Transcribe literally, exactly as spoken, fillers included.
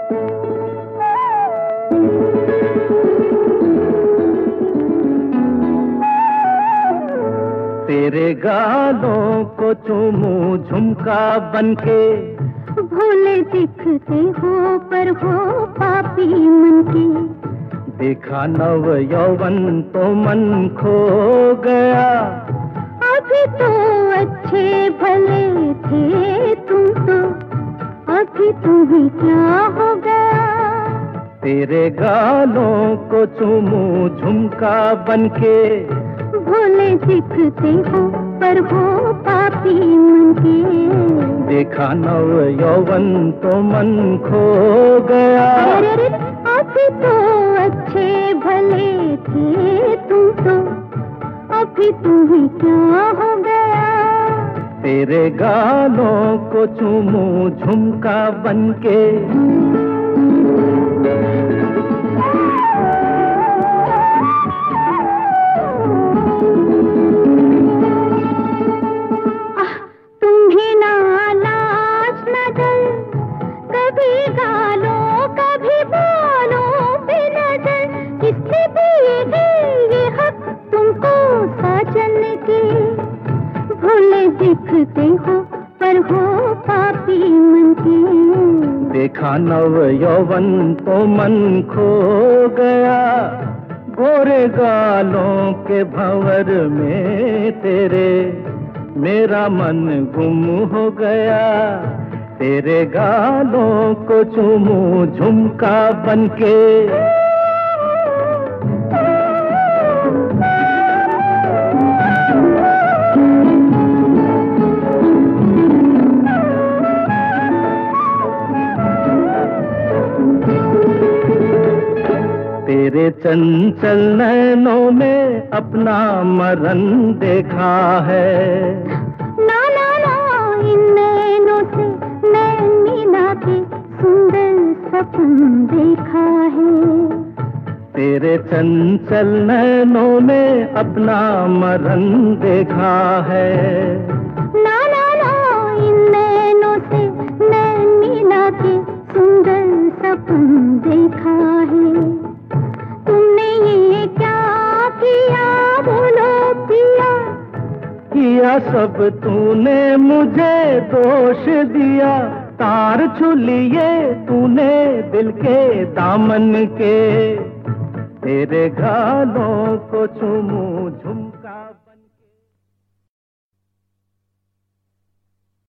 तेरे गालों को चूमूं झुमका बनके, भोले दिखते हो पर हो पापी मन के। देखा नव यौवन तो मन खो गया, अभी तो अच्छे भले थे तुम तो, अभी तुम्हें क्या हो गया। तेरे गालों को चूमूं झुमका बनके, भोले दिखते हो पर हो पापी मन के। देखा नव यौवन तो मन खो गया, अरे अभी तो अच्छे भले थे तुम तो, अभी तुम्हें क्या हो गया। तेरे गालों को चूमूं झुमका बनके। तुम्हें ना लाज न डर, कभी गालों कभी बालों पे नजर, किससे देंगे ये हक तुमको साजन के। भोले दिखते हो पर हो पापी मन के। देखा नव यौवन तो मन खो गया, गोरे गालों के भंवर में तेरे मेरा मन गुम हो गया। तेरे गालों को चूमूं झुमका बनके। तेरे चंचल नैनों में अपना मरण देखा है। ना ना ना इन नैनों से नैन मिला के सुंदर सपन देखा है। तेरे चंचल नैनों में अपना मरण देखा है। ना ना ना इन नैनों से नैन मिला के सुंदर सपन देखा है। तुमने ये क्या किया बोलो पिया, किया सब तूने मुझे दोष दिया। तार छू लिए तूने दिल के दामन के, तेरे गालों को चूमूं झुम